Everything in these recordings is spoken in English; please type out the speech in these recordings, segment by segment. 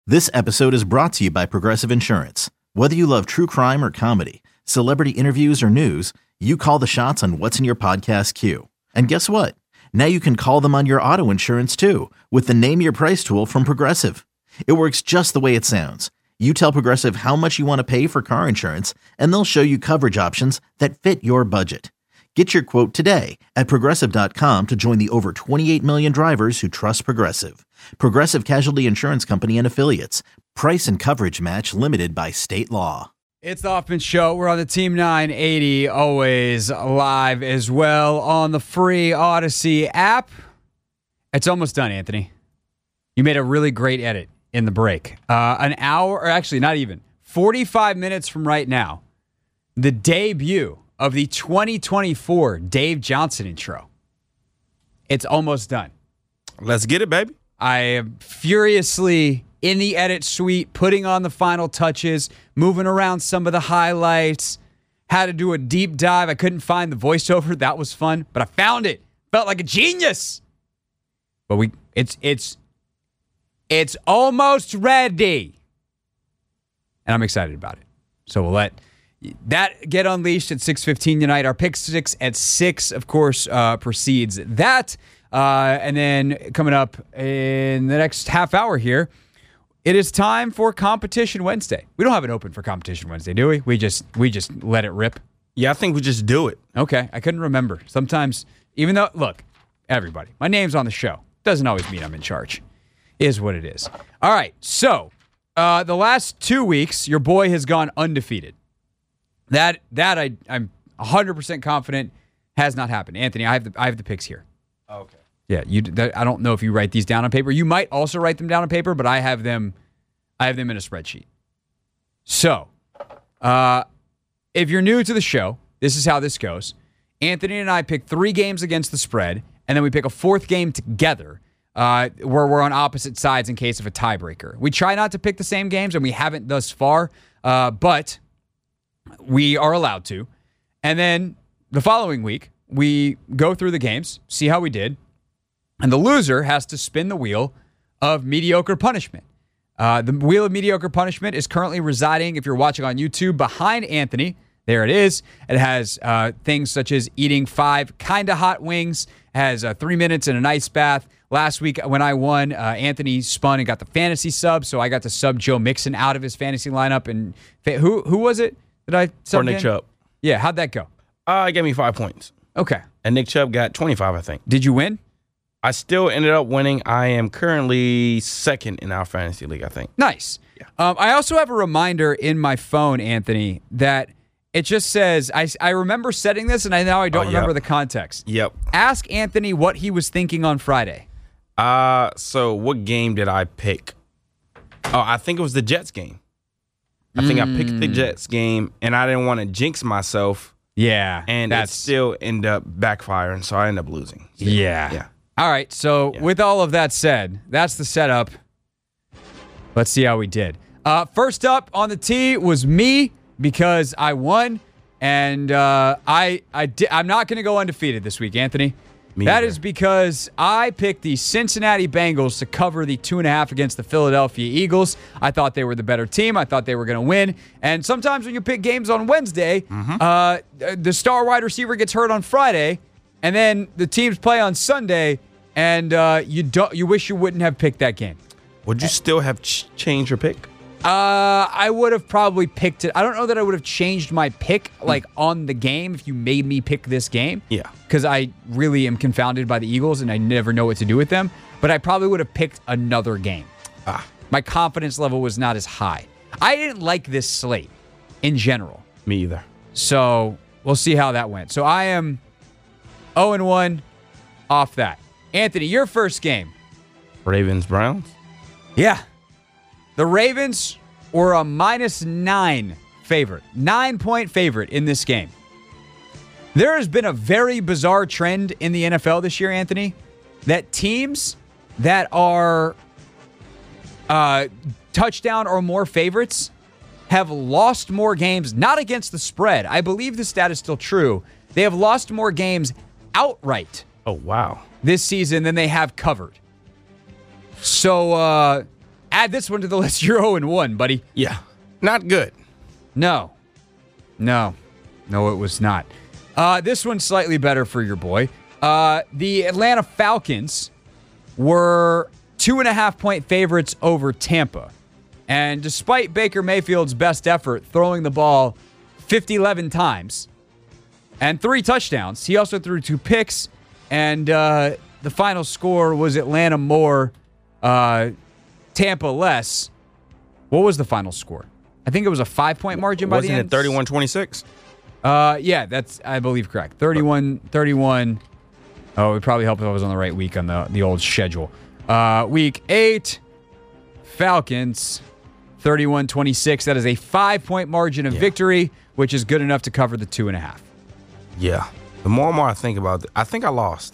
This episode is brought to you by Progressive Insurance. Whether you love true crime or comedy, celebrity interviews or news, you call the shots on what's in your podcast queue. And guess what? Now you can call them on your auto insurance too with the Name Your Price tool from Progressive. It works just the way it sounds. You tell Progressive how much you want to pay for car insurance, and they'll show you coverage options that fit your budget. Get your quote today at Progressive.com to join the over 28 million drivers who trust Progressive. Progressive Casualty Insurance Company and Affiliates. Price and coverage match limited by state law. It's the Hoffman Show. We're on the Team 980, always live as well on the free Odyssey app. It's almost done, Anthony. You made a really great edit in the break. An hour, or actually not even, 45 minutes from right now, the debut of the 2024 Dave Johnson intro. It's almost done. Let's get it, baby. I am furiously in the edit suite, putting on the final touches, moving around some of the highlights, had to do a deep dive. I couldn't find the voiceover. That was fun, but I found it. Felt like a genius. But it's almost ready. And I'm excited about it. So we'll let that get unleashed at 6:15 tonight. Our Pick 6 at 6, of course, precedes that. And then coming up in the next half hour here, it is time for Competition Wednesday. We don't have it open for Competition Wednesday, do we? We just let it rip. Yeah, I think we just do it. Okay, I couldn't remember. Sometimes, even though, look, everybody, my name's on the show. Doesn't always mean I'm in charge. Is what it is. All right, so the last 2 weeks, your boy has gone undefeated. That I'm 100% confident has not happened. Anthony, I have the picks here. Okay. Yeah, I don't know if you write these down on paper. You might also write them down on paper, but I have them in a spreadsheet. So, if you're new to the show, this is how this goes. Anthony and I pick 3 games against the spread, and then we pick a 4th game together, where we're on opposite sides in case of a tiebreaker. We try not to pick the same games, and we haven't thus far, but we are allowed to. And then the following week, we go through the games, see how we did, and the loser has to spin the wheel of mediocre punishment. The wheel of mediocre punishment is currently residing, if you're watching on YouTube, behind Anthony. There it is. It has things such as eating 5 kinda hot wings, has 3 minutes in an ice bath. Last week when I won, Anthony spun and got the fantasy sub, so I got to sub Joe Mixon out of his fantasy lineup. And who was it that I subbed For Nick Chubb. Yeah, how'd that go? He gave me 5 points. Okay. And Nick Chubb got 25, I think. Did you win? I still ended up winning. I am currently 2nd in our fantasy league, I think. Nice. Yeah. I also have a reminder in my phone, Anthony, that it just says, I remember setting this, and now I don't remember the context. Yep. Ask Anthony what he was thinking on Friday. So what game did I pick? Oh, I think it was the Jets game. I think I picked the Jets game, and I didn't want to jinx myself. Yeah. And it still ended up backfiring, so I ended up losing. So, yeah. All right, so with all of that said, that's the setup. Let's see how we did. First up on the tee was me because I won, and I'm not going to go undefeated this week, Anthony. That is because I picked the Cincinnati Bengals to cover the 2.5 against the Philadelphia Eagles. I thought they were the better team. I thought they were going to win. And sometimes when you pick games on Wednesday, the star wide receiver gets hurt on Friday, and then the teams play on Sunday, and you wish you wouldn't have picked that game. Would you still have changed your pick? I would have probably picked it. I don't know that I would have changed my pick on the game if you made me pick this game. Yeah. Because I really am confounded by the Eagles and I never know what to do with them. But I probably would have picked another game. My confidence level was not as high. I didn't like this slate in general. Me either. So we'll see how that went. So I am 0-1 off that. Anthony, your first game. Ravens-Browns? Yeah. The Ravens were a -9 favorite, 9-point favorite in this game. There has been a very bizarre trend in the NFL this year, Anthony, that teams that are touchdown or more favorites have lost more games, not against the spread. I believe the stat is still true. They have lost more games outright. Oh, wow. This season than they have covered. So Add this one to the list. You're 0-1, buddy. Yeah. Not good. No, it was not. This one's slightly better for your boy. The Atlanta Falcons were 2.5-point favorites over Tampa. And despite Baker Mayfield's best effort throwing the ball 11 times and 3 touchdowns, he also threw 2 picks. And the final score was Atlanta more, Tampa less. What was the final score? I think it was a 5-point margin by the end. Wasn't it 31-26? Yeah, that's, I believe, correct. 31. Oh, it would probably help if I was on the right week on the old schedule. Week 8, Falcons, 31-26. That is a 5-point margin of victory, which is good enough to cover the 2.5. Yeah. The more and more I think about it, I think I lost.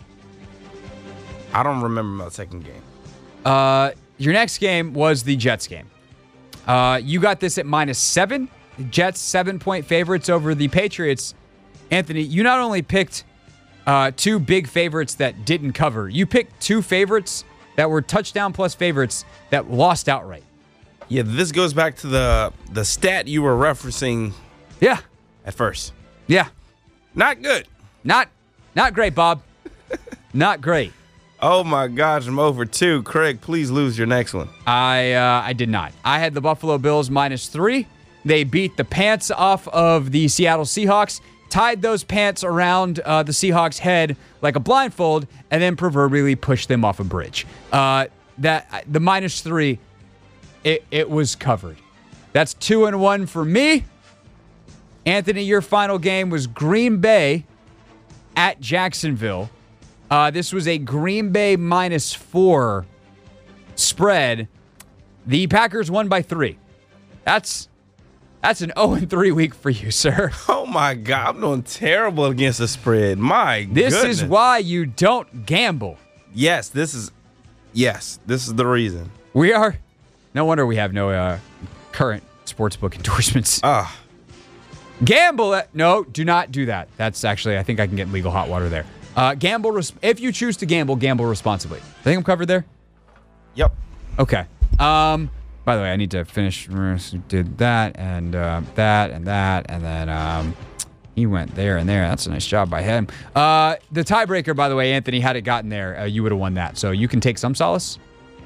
I don't remember my second game. Your next game was the Jets game. You got this at -7. The Jets 7-point favorites over the Patriots. Anthony, you not only picked 2 big favorites that didn't cover, you picked 2 favorites that were touchdown plus favorites that lost outright. Yeah, this goes back to the stat you were referencing. Yeah. At first. Yeah. Not good. Not great, Bob. Not great. Oh my gosh, I'm over 2. Craig, please lose your next one. I did not. I had the Buffalo Bills -3. They beat the pants off of the Seattle Seahawks, tied those pants around the Seahawks' head like a blindfold, and then proverbially pushed them off a bridge. The -3, it was covered. That's 2-1 for me. Anthony, your final game was Green Bay at Jacksonville. This was a Green Bay -4 spread. The Packers won by 3. That's an 0-3 week for you, sir. Oh my God, I'm doing terrible against the spread. My This goodness. is why you don't gamble. Yes, this is the reason. We are. No wonder we have no current sportsbook endorsements. Gamble. No, do not do that. That's actually, I think I can get legal hot water there. Gamble. If you choose to gamble, gamble responsibly. I think I'm covered there. Yep. Okay. By the way, I need to finish. Did that and that and that, and then he went there and there. That's a nice job by him. The tiebreaker, by the way, Anthony, had it gotten there, you would have won that. So you can take some solace.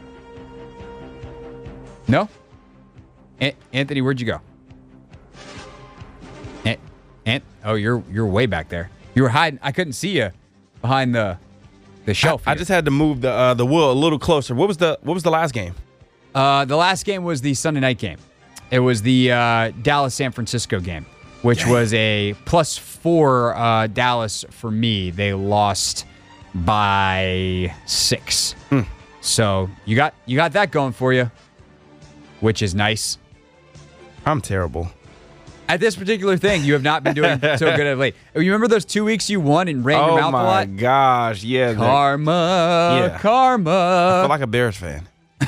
No, Anthony, where'd you go? Oh, you're way back there. You were hiding. I couldn't see you behind the shelf. I just had to move the wheel a little closer. What was the last game? The last game was the Sunday night game. It was the Dallas-San Francisco game, which was a +4 Dallas for me. They lost by 6. So you got that going for you, which is nice. I'm terrible. At this particular thing, you have not been doing so good of late. You remember those 2 weeks you won and ran your mouth a lot? Oh my gosh, yeah. Karma. I feel like a Bears fan.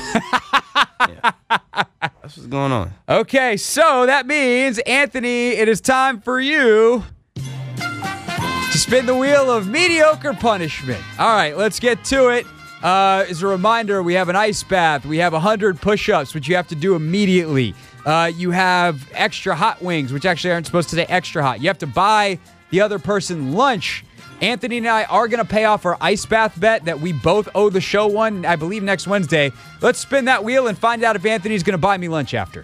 That's what's going on. Okay, so that means, Anthony, it is time for you to spin the wheel of mediocre punishment. All right, let's get to it. As a reminder, we have an ice bath. We have 100 push-ups, which you have to do immediately. You have extra hot wings, which actually aren't supposed to say extra hot. You have to buy the other person lunch. Anthony and I are going to pay off our ice bath bet that we both owe the show one, I believe, next Wednesday. Let's spin that wheel and find out if Anthony's going to buy me lunch after.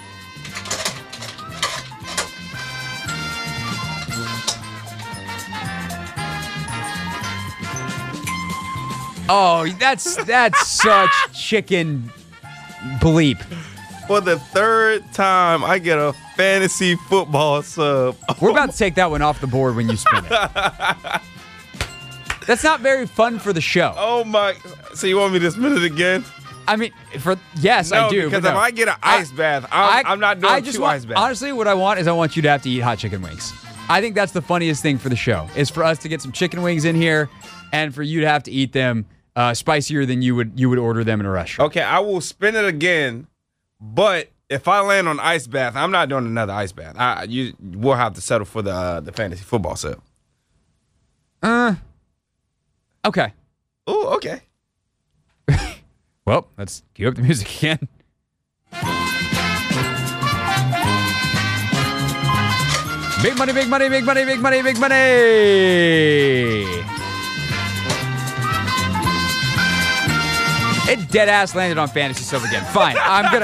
Oh, that's such chicken bleep. For the 3rd time, I get a fantasy football sub. We're about to take that one off the board when you spin it. That's not very fun for the show. Oh my! So you want me to spin it again? I mean, yes, I do. Because if I get an ice bath, I'm not doing two ice baths. Honestly, what I want is I want you to have to eat hot chicken wings. I think that's the funniest thing for the show, is for us to get some chicken wings in here and for you to have to eat them spicier than you would order them in a restaurant. Okay, I will spin it again, but if I land on ice bath, I'm not doing another ice bath. We'll have to settle for the fantasy football sub. Okay. Oh, okay. Well, let's cue up the music again. Big money, big money, big money, big money, big money. It dead ass landed on Fantasy Sub again. Fine.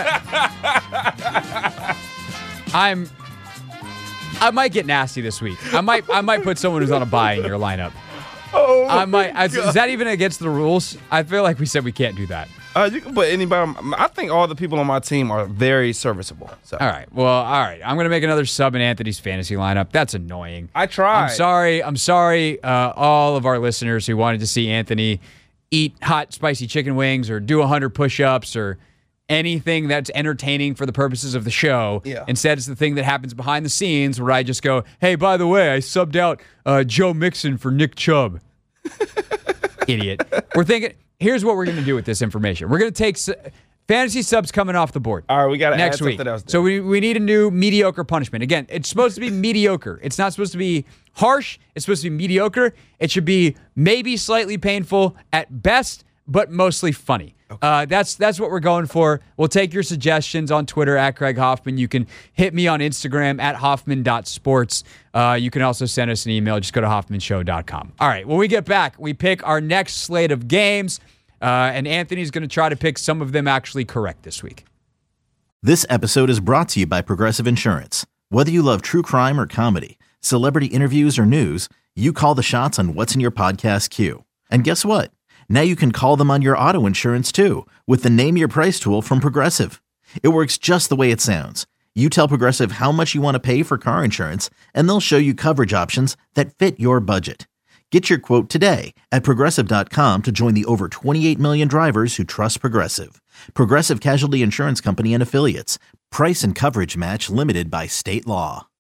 I might get nasty this week. I might put someone who's on a bye in your lineup. Oh, is that even against the rules? I feel like we said we can't do that. You can put anybody. I think all the people on my team are very serviceable. So. All right. I'm gonna make another sub in Anthony's fantasy lineup. That's annoying. I tried. I'm sorry. All of our listeners who wanted to see Anthony eat hot, spicy chicken wings or do 100 push-ups or anything that's entertaining for the purposes of the show. Yeah. Instead, it's the thing that happens behind the scenes where I just go, hey, by the way, I subbed out Joe Mixon for Nick Chubb. Idiot. We're thinking, here's what we're going to do with this information. We're going to take fantasy subs coming off the board. All right, we got to next add week. Something else. So we need a new mediocre punishment. Again, it's supposed to be mediocre. It's not supposed to be harsh. It's supposed to be mediocre. It should be maybe slightly painful at best, but mostly funny. Okay. That's what we're going for. We'll take your suggestions on Twitter at Craig Hoffman. You can hit me on Instagram at Hoffman.sports. You can also send us an email. Just go to HoffmanShow.com. All right, when we get back, we pick our next slate of games, and Anthony's going to try to pick some of them actually correct this week. This episode is brought to you by Progressive Insurance. Whether you love true crime or comedy, celebrity interviews or news, you call the shots on what's in your podcast queue. And guess what? Now you can call them on your auto insurance too with the Name Your Price tool from Progressive. It works just the way it sounds. You tell Progressive how much you want to pay for car insurance, and they'll show you coverage options that fit your budget. Get your quote today at Progressive.com to join the over 28 million drivers who trust Progressive. Progressive Casualty Insurance Company and Affiliates. Price and coverage match limited by state law.